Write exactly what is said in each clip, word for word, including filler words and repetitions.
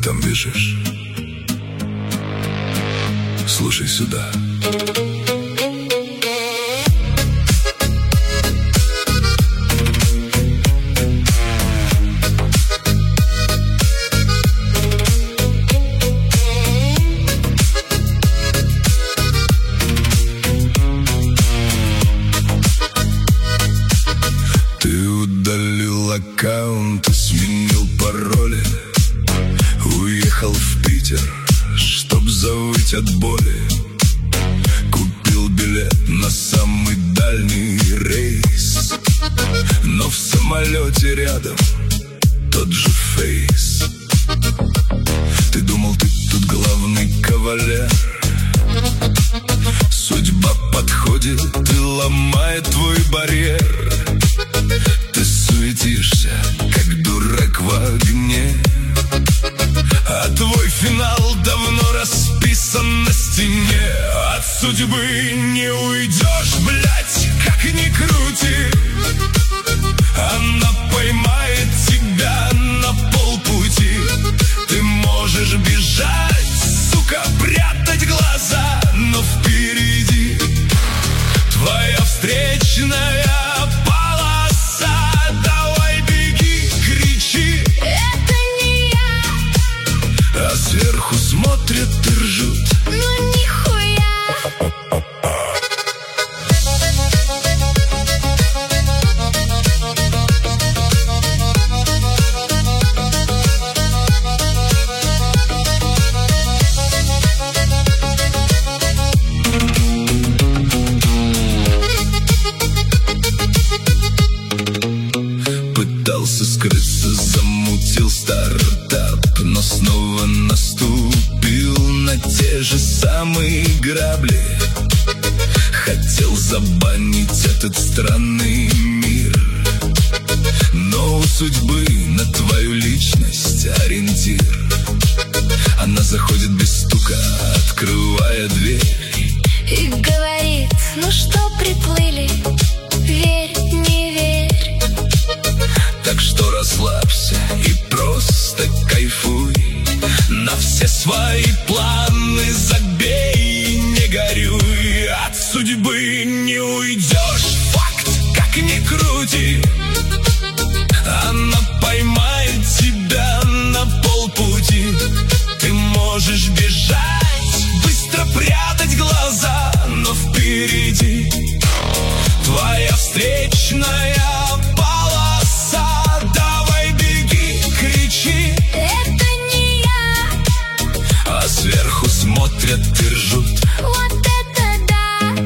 там бежишь? Слушай сюда. Ты удалил аккаунт и сменил пароли, уехал в Питер, чтоб завыть от боли. Купил билет на самый дальний рейс, но в самолете рядом тот же фейс. Ты думал, ты тут главный кавалер, судьба подходит и ломает твой барьер. Ты суетишься, как дурак в огне, а твой финал давно расписан на стене. От судьбы не уйдешь, блять, как ни крути. Она поймает тебя на полпути. Ты можешь бежать, сука, прятать глаза, но впереди твоя встречная полоса. Давай беги, кричи, это не я. а сверху смотрят и ржут. Ну нихуя. Пытался скрыться, замутил стартап, но снова наступил на те же самые грабли. Хотел забанить этот странный мир, но у судьбы на твою личность ориентир. Она заходит без стука, открывая дверь, И говорит, ну что приплыли, верь, не верь. так что расслабься и просто кайфуй. На все свои планы забей, не горюй. От судьбы не уйдешь, факт, как ни крути. Она поймает тебя на полпути. Ты можешь бежать, быстро прятать глаза, но впереди твоя встречная полоса. Давай беги, кричи, Это не я. а сверху смотрят и ржут. Вот это да.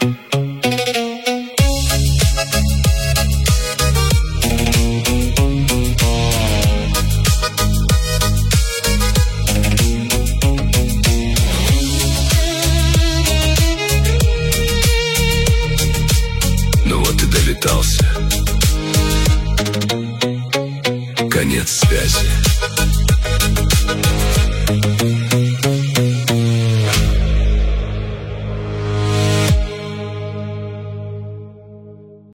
Ну вот и долетался конец связи.